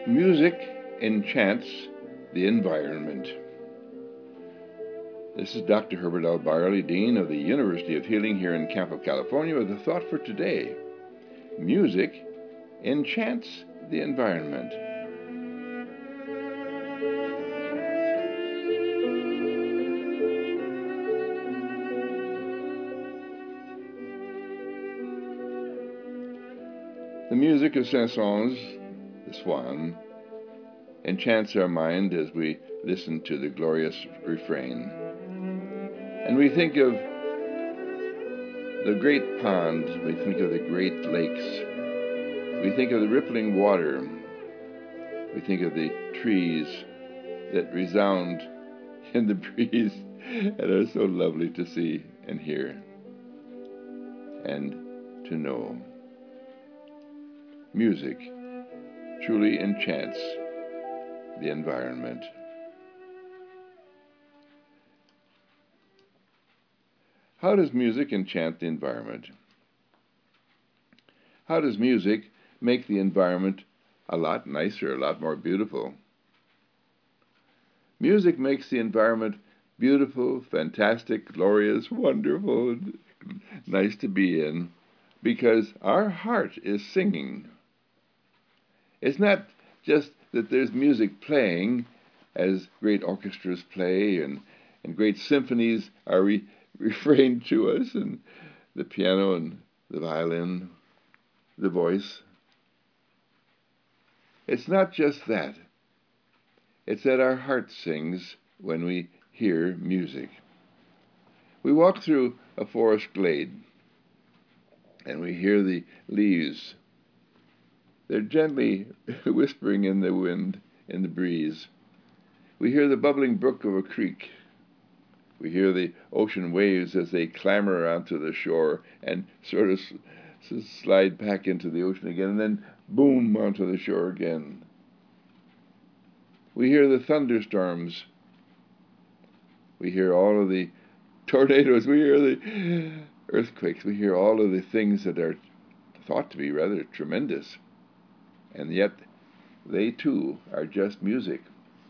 Music enchants the environment. This is Dr. Herbert L. Byerly, Dean of the University of Healing here in Campo, California, with a thought for today. Music enchants the environment. The music of Saint-Saëns, the swan, enchants our mind as we listen to the glorious refrain. And we think of the great ponds, we think of the great lakes, we think of the rippling water, we think of the trees that resound in the breeze and are so lovely to see and hear and to know. Music truly enchants the environment. How does music enchant the environment? How does music make the environment a lot nicer, a lot more beautiful? Music makes the environment beautiful, fantastic, glorious, wonderful, nice to be in, because our heart is singing. It's not just that there's music playing as great orchestras play and great symphonies are refrained to us, and the piano and the violin, the voice. It's not just that. It's that our heart sings when we hear music. We walk through a forest glade and we hear the leaves. They're gently whispering in the wind, in the breeze. We hear the bubbling brook of a creek. We hear the ocean waves as they clamber onto the shore and sort of slide back into the ocean again, and then boom onto the shore again. We hear the thunderstorms. We hear all of the tornadoes. We hear the earthquakes. We hear all of the things that are thought to be rather tremendous. And yet, they too are just music.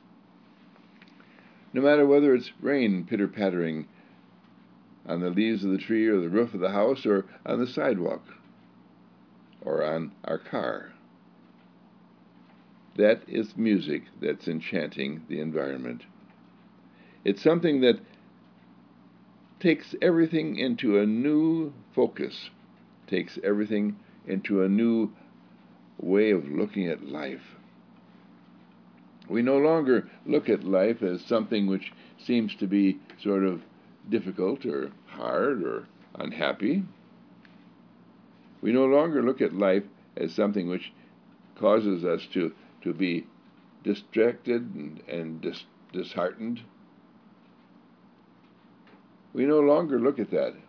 No matter whether it's rain pitter-pattering on the leaves of the tree or the roof of the house or on the sidewalk or on our car, that is music that's enchanting the environment. It's something that takes everything into a new focus, takes everything into a new way of looking at life. We no longer look at life as something which seems to be sort of difficult or hard or unhappy. We no longer look at life as something which causes us to be distracted and disheartened. We no longer look at that,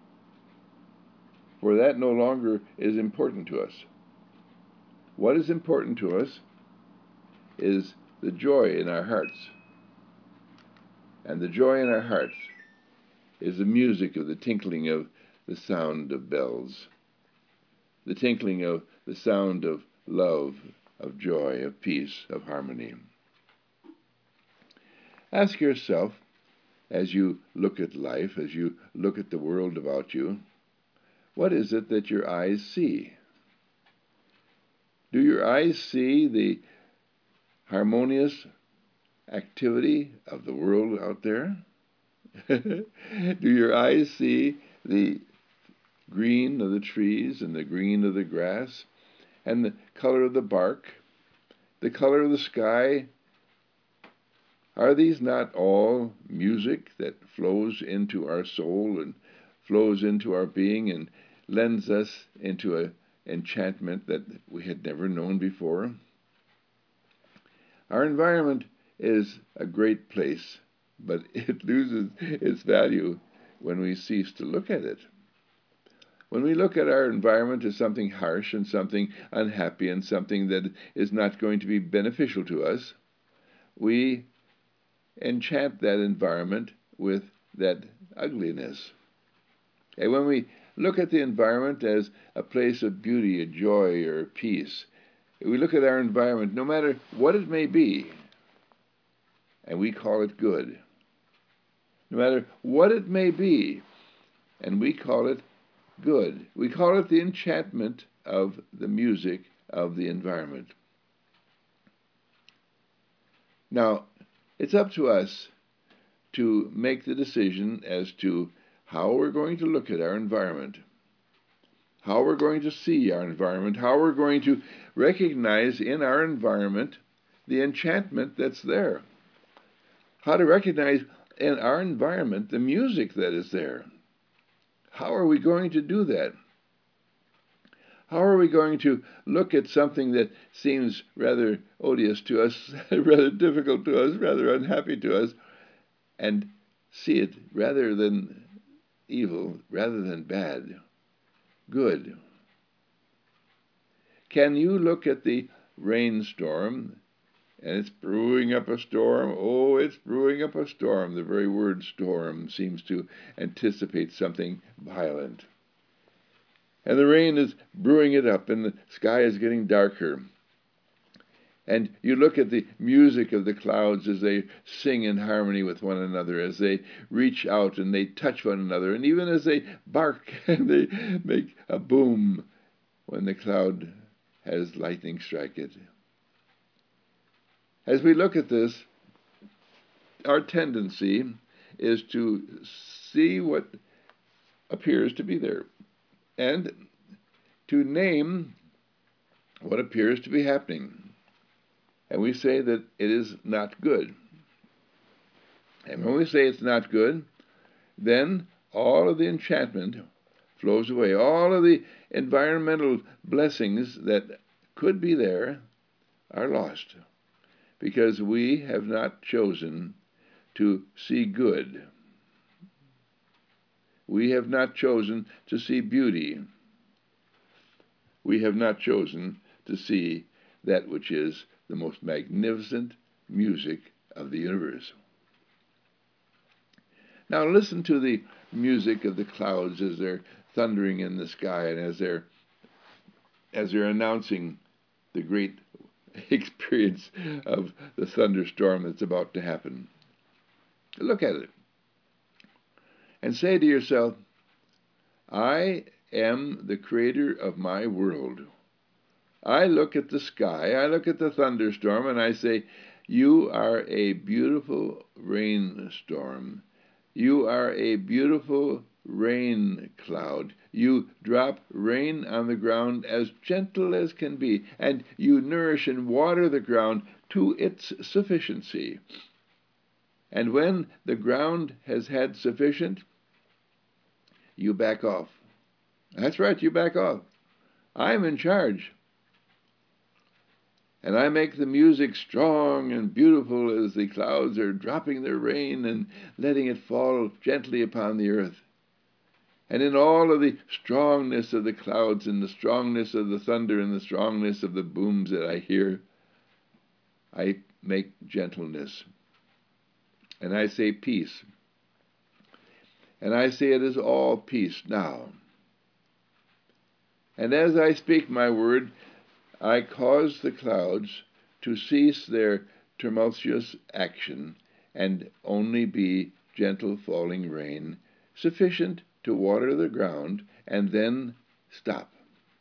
for that no longer is important to us. What is important to us is the joy in our hearts. And the joy in our hearts is the music of the tinkling of the sound of bells, the tinkling of the sound of love, of joy, of peace, of harmony. Ask yourself, as you look at life, as you look at the world about you, what is it that your eyes see? Do your eyes see the harmonious activity of the world out there? Do your eyes see the green of the trees and the green of the grass and the color of the bark, the color of the sky? Are these not all music that flows into our soul and flows into our being and lends us into an enchantment that we had never known before? Our environment is a great place, but it loses its value when we cease to look at it. When we look at our environment as something harsh and something unhappy and something that is not going to be beneficial to us, we enchant that environment with that ugliness. And when we look at the environment as a place of beauty, a joy, or peace, We look at our environment, no matter what it may be, and we call it good. No matter what it may be, and we call it good. We call it the enchantment of the music of the environment. Now, it's up to us to make the decision as to how we're going to look at our environment, how we're going to see our environment, how we're going to recognize in our environment the enchantment that's there, how to recognize in our environment the music that is there. How are we going to do that? How are we going to look at something that seems rather odious to us, rather difficult to us, rather unhappy to us, and see it rather than evil, rather than bad, good? Can you look at the rainstorm, and it's brewing up a storm? Oh, it's brewing up a storm. The very word storm seems to anticipate something violent. And the rain is brewing it up, and the sky is getting darker. And you look at the music of the clouds as they sing in harmony with one another, as they reach out and they touch one another, and even as they bark and they make a boom when the cloud has lightning strike it. As we look at this, our tendency is to see what appears to be there and to name what appears to be happening. And we say that it is not good. And when we say it's not good, then all of the enchantment flows away. All of the environmental blessings that could be there are lost because we have not chosen to see good. We have not chosen to see beauty. We have not chosen to see that which is the most magnificent music of the universe. Now listen to the music of the clouds as they're thundering in the sky and as they're announcing the great experience of the thunderstorm that's about to happen. Look at it and say to yourself, I am the creator of my world. I look at the sky, I look at the thunderstorm, and I say, you are a beautiful rainstorm. You are a beautiful rain cloud. You drop rain on the ground as gentle as can be, and you nourish and water the ground to its sufficiency. And when the ground has had sufficient, you back off. That's right, you back off. I'm in charge. And I make the music strong and beautiful as the clouds are dropping their rain and letting it fall gently upon the earth. And in all of the strongness of the clouds and the strongness of the thunder and the strongness of the booms that I hear, I make gentleness. And I say peace. And I say it is all peace now. And as I speak my word, I cause the clouds to cease their tumultuous action and only be gentle falling rain, sufficient to water the ground, and then stop.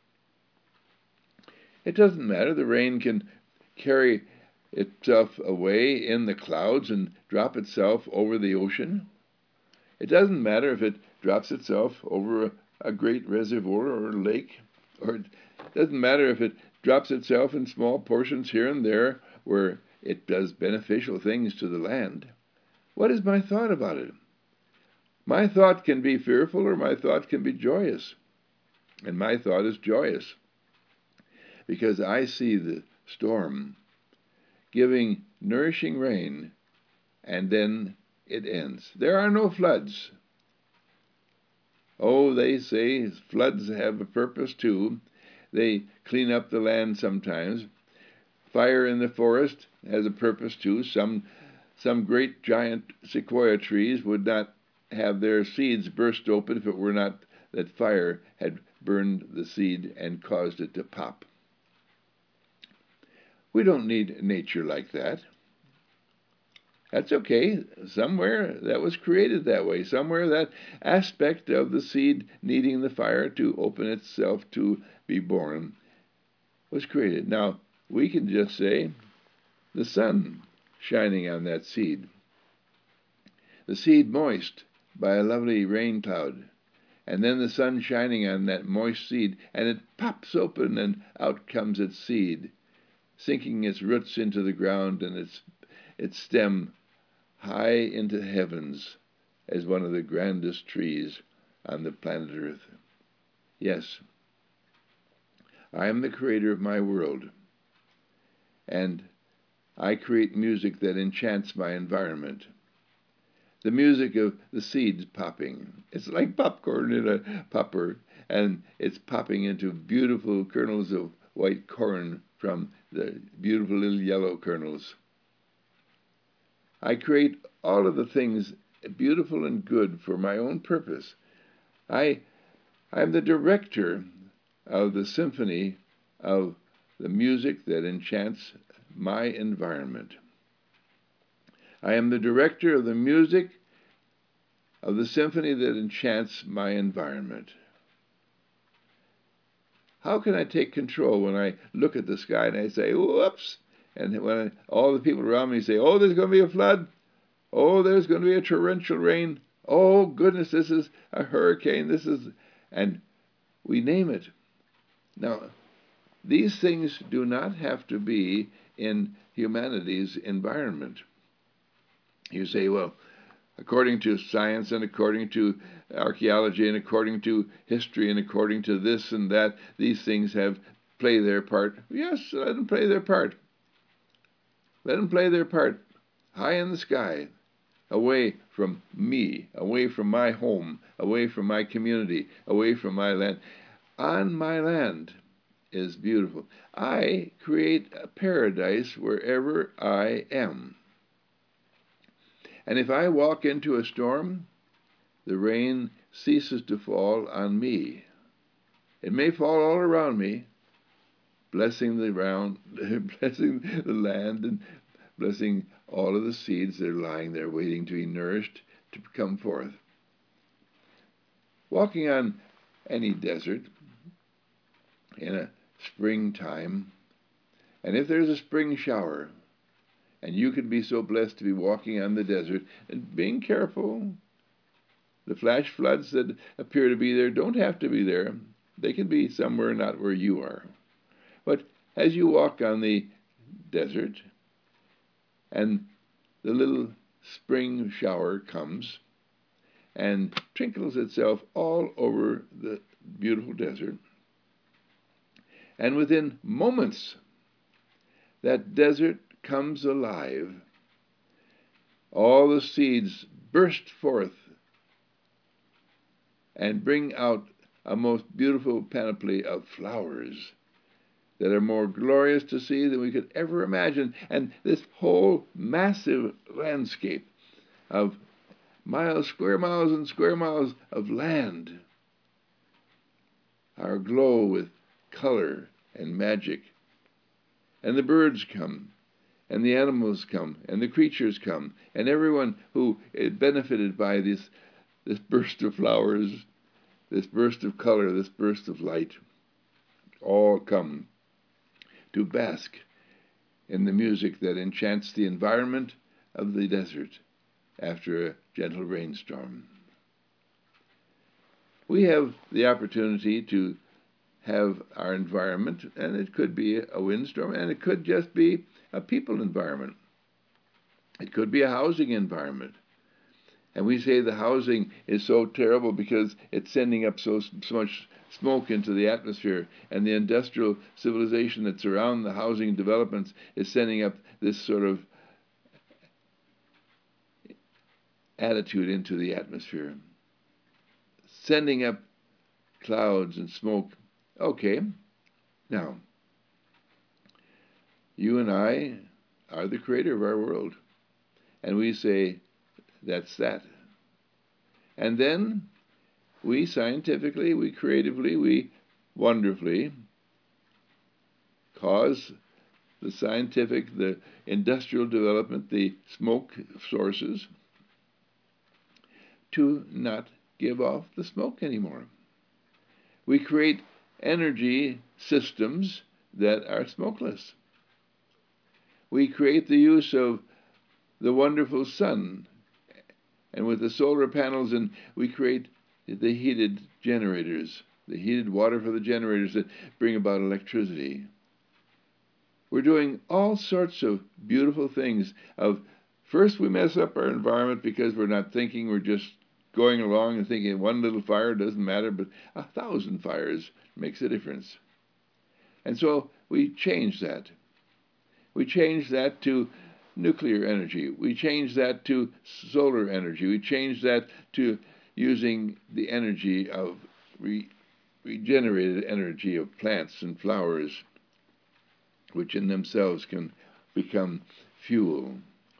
It doesn't matter. The rain can carry itself away in the clouds and drop itself over the ocean. It doesn't matter if it drops itself over a great reservoir or lake, or it doesn't matter if it drops itself in small portions here and there where it does beneficial things to the land. What is my thought about it? My thought can be fearful or my thought can be joyous. And my thought is joyous because I see the storm giving nourishing rain and then it ends. There are no floods. Oh, they say floods have a purpose too. They clean up the land sometimes. Fire in the forest has a purpose too. Some great giant sequoia trees would not have their seeds burst open if it were not that fire had burned the seed and caused it to pop. We don't need nature like that. That's okay. Somewhere that was created that way. Somewhere that aspect of the seed needing the fire to open itself to be born was created. Now, we can just say the sun shining on that seed, the seed moist by a lovely rain cloud, and then the sun shining on that moist seed, and it pops open and out comes its seed, sinking its roots into the ground and its stem high into heavens as one of the grandest trees on the planet Earth. Yes, I am the creator of my world, and I create music that enchants my environment. The music of the seeds popping. It's like popcorn in a popper, and it's popping into beautiful kernels of white corn from the beautiful little yellow kernels. I create all of the things beautiful and good for my own purpose. I'm the director of the symphony of the music that enchants my environment. I am the director of the music of the symphony that enchants my environment. How can I take control when I look at the sky and I say, whoops, and when all the people around me say, oh, there's going to be a flood, oh, there's going to be a torrential rain, oh, goodness, this is a hurricane, and we name it. Now, these things do not have to be in humanity's environment. You say, well, according to science and according to archaeology and according to history and according to this and that, these things play their part. Yes, let them play their part. Let them play their part high in the sky, away from me, away from my home, away from my community, away from my land. On my land is beautiful. I create a paradise wherever I am. And if I walk into a storm, the rain ceases to fall on me. It may fall all around me, blessing the land and blessing all of the seeds that are lying there waiting to be nourished to come forth. Walking on any desert in a springtime, and if there's a spring shower, and you can be so blessed to be walking on the desert, and being careful, the flash floods that appear to be there don't have to be there. They can be somewhere not where you are. But as you walk on the desert, and the little spring shower comes and trickles itself all over the beautiful desert, and within moments, that desert comes alive. All the seeds burst forth and bring out a most beautiful panoply of flowers that are more glorious to see than we could ever imagine. And this whole massive landscape of square miles and square miles of land are aglow with color and magic. And the birds come, and the animals come, and the creatures come, and everyone who is benefited by this burst of flowers, this burst of color, this burst of light, all come to bask in the music that enchants the environment of the desert after a gentle rainstorm. We have the opportunity to have our environment, and it could be a windstorm, and it could just be a people environment. It could be a housing environment. And we say the housing is so terrible because it's sending up so much smoke into the atmosphere, and the industrial civilization that surrounds the housing developments is sending up this sort of attitude into the atmosphere, sending up clouds and smoke. Okay, now, you and I are the creator of our world, and we say, that's that. And then we scientifically, we creatively, we wonderfully cause the scientific, the industrial development, the smoke sources, to not give off the smoke anymore. We create energy systems that are smokeless. We create the use of the wonderful sun, and with the solar panels, and we create the heated generators, the heated water for the generators that bring about electricity. We're doing all sorts of beautiful things. First, we mess up our environment because we're not thinking, we're just going along and thinking one little fire doesn't matter, but 1,000 fires makes a difference. And so we change that. We change that to nuclear energy. We change that to solar energy. We change that to using the energy of regenerated energy of plants and flowers, which in themselves can become fuel.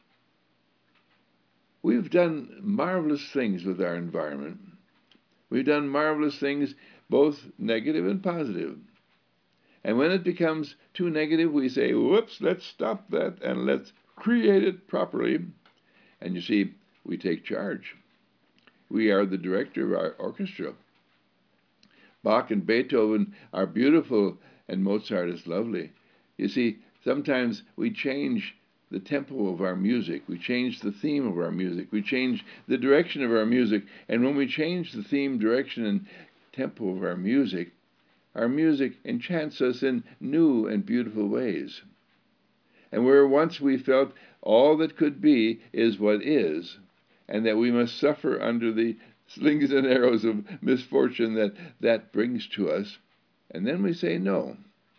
We've done marvelous things with our environment. We've done marvelous things, both negative and positive. And when it becomes too negative, we say, whoops, let's stop that and let's create it properly. And you see, we take charge. We are the director of our orchestra. Bach and Beethoven are beautiful, and Mozart is lovely. You see, sometimes we change the tempo of our music. We change the theme of our music. We change the direction of our music. And when we change the theme, direction, and tempo of our music enchants us in new and beautiful ways. And where once we felt all that could be is what is, and that we must suffer under the slings and arrows of misfortune that brings to us, and then we say no.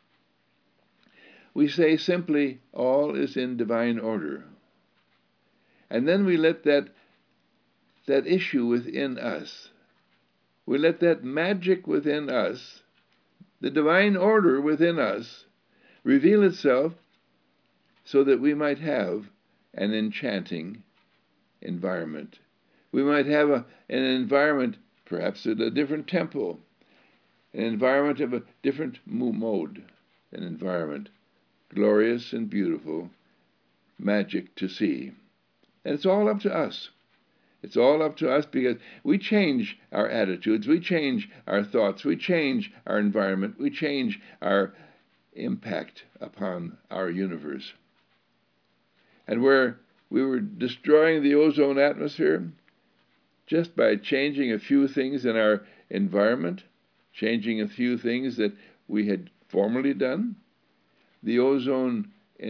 We say simply, all is in divine order. And then we let that issue within us, we let that magic within us, the divine order within us, reveal itself so that we might have an enchanting environment. We might have an environment, perhaps at a different tempo, an environment of a different mode, an environment glorious and beautiful, magic to see. And it's all up to us. It's all up to us because we change our attitudes, we change our thoughts, we change our environment, we change our impact upon our universe. And where we were destroying the ozone atmosphere, just by changing a few things in our environment, changing a few things that we had formerly done, the ozone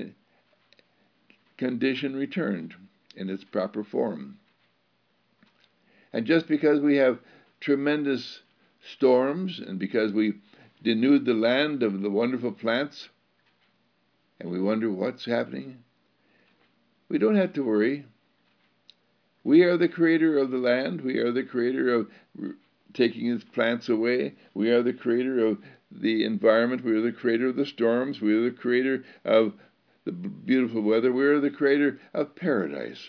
condition returned in its proper form. And just because we have tremendous storms, and because we denuded the land of the wonderful plants, and we wonder what's happening, we don't have to worry. We are the creator of the land. We are the creator of taking its plants away. We are the creator of the environment. We are the creator of the storms. We are the creator of the beautiful weather. We are the creator of paradise.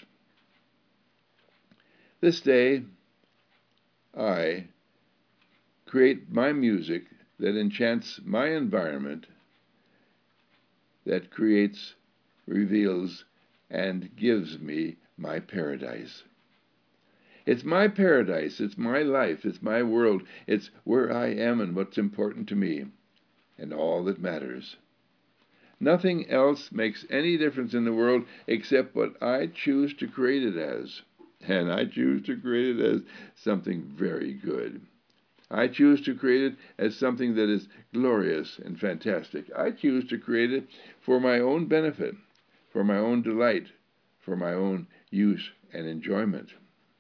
This day, I create my music that enchants my environment, that creates, reveals, and gives me my paradise. It's my paradise, it's my life, it's my world, it's where I am and what's important to me, and all that matters. Nothing else makes any difference in the world except what I choose to create it as. And I choose to create it as something very good. I choose to create it as something that is glorious and fantastic. I choose to create it for my own benefit, for my own delight, for my own use and enjoyment.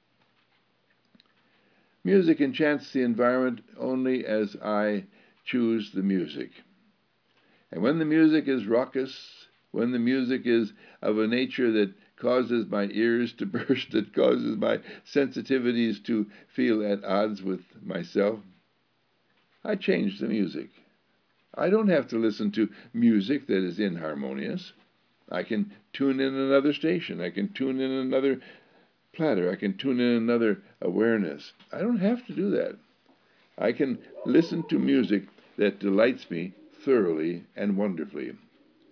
Music enchants the environment only as I choose the music. And when the music is raucous, when the music is of a nature that causes my ears to burst, that causes my sensitivities to feel at odds with myself, I change the music. I don't have to listen to music that is inharmonious. I can tune in another station. I can tune in another platter. I can tune in another awareness. I don't have to do that. I can listen to music that delights me thoroughly and wonderfully.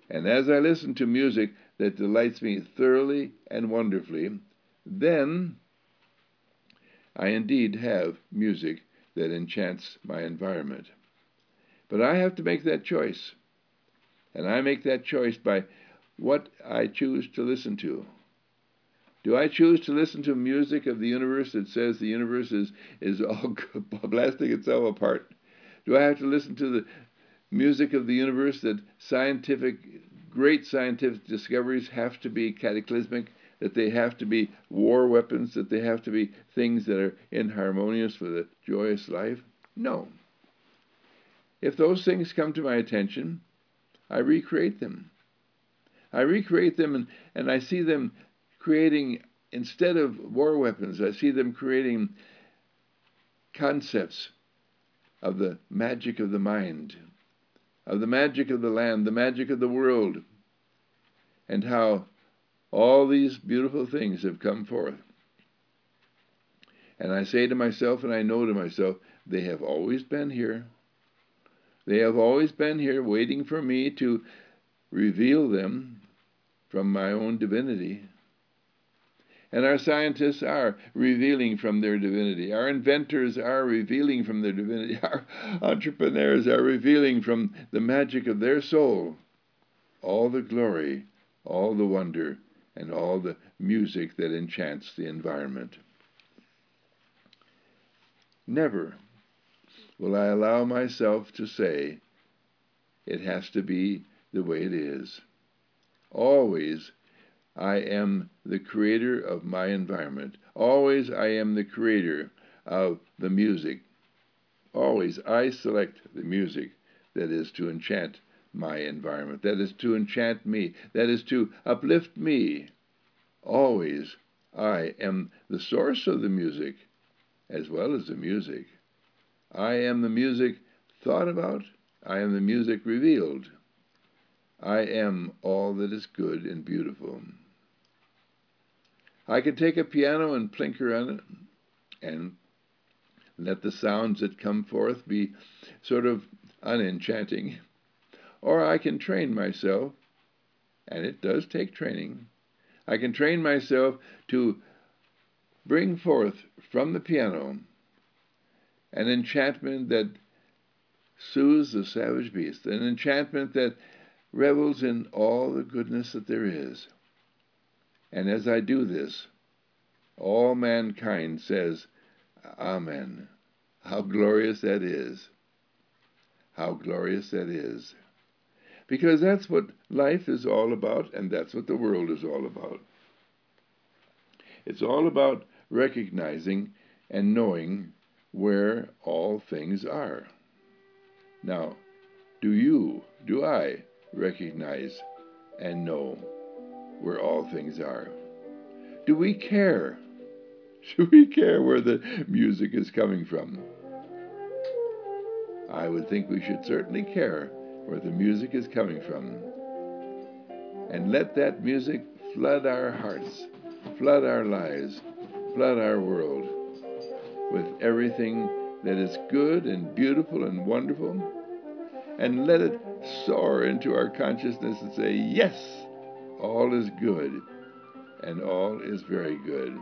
And as I listen to music that delights me thoroughly and wonderfully, then I indeed have music that enchants my environment. But I have to make that choice. And I make that choice by what I choose to listen to. Do I choose to listen to music of the universe that says the universe is all blasting itself apart? Do I have to listen to the music of the universe that great scientific discoveries have to be cataclysmic, that they have to be war weapons, that they have to be things that are inharmonious with a joyous life? No. If those things come to my attention, I recreate them. I recreate them and I see them creating, instead of war weapons, I see them creating concepts of the magic of the mind, of the magic of the land, the magic of the world, and how all these beautiful things have come forth. And I say to myself, and I know to myself, they have always been here. They have always been here waiting for me to reveal them from my own divinity. And our scientists are revealing from their divinity. Our inventors are revealing from their divinity. Our entrepreneurs are revealing from the magic of their soul all the glory, all the wonder, and all the music that enchants the environment. Never will I allow myself to say it has to be the way it is. Always I am the creator of my environment. Always I am the creator of the music. Always I select the music that is to enchant my environment, that is to enchant me, that is to uplift me. Always I am the source of the music as well as the music. I am the music thought about. I am the music revealed. I am all that is good and beautiful. I can take a piano and plinker on it and let the sounds that come forth be sort of unenchanting. Or I can train myself, and it does take training. I can train myself to bring forth from the piano an enchantment that soothes the savage beast, an enchantment that revels in all the goodness that there is. And as I do this, all mankind says, Amen. How glorious that is. How glorious that is. Because that's what life is all about, and that's what the world is all about. It's all about recognizing and knowing where all things are. Now, do I recognize and know where all things are? Do we care? Do we care where the music is coming from? I would think we should certainly care where the music is coming from. And let that music flood our hearts, flood our lives, flood our world with everything that is good and beautiful and wonderful. And let it soar into our consciousness and say, yes, all is good and all is very good.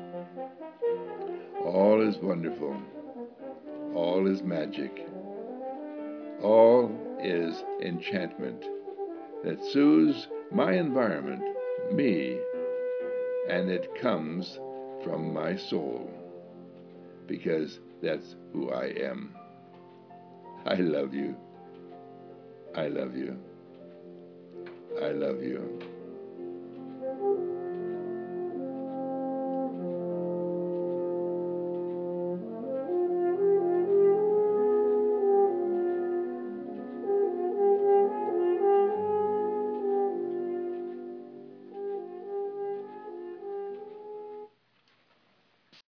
All is wonderful. All is magic. All is enchantment that soothes my environment, me, and it comes from my soul, because that's who I am. I love you. I love you. I love you.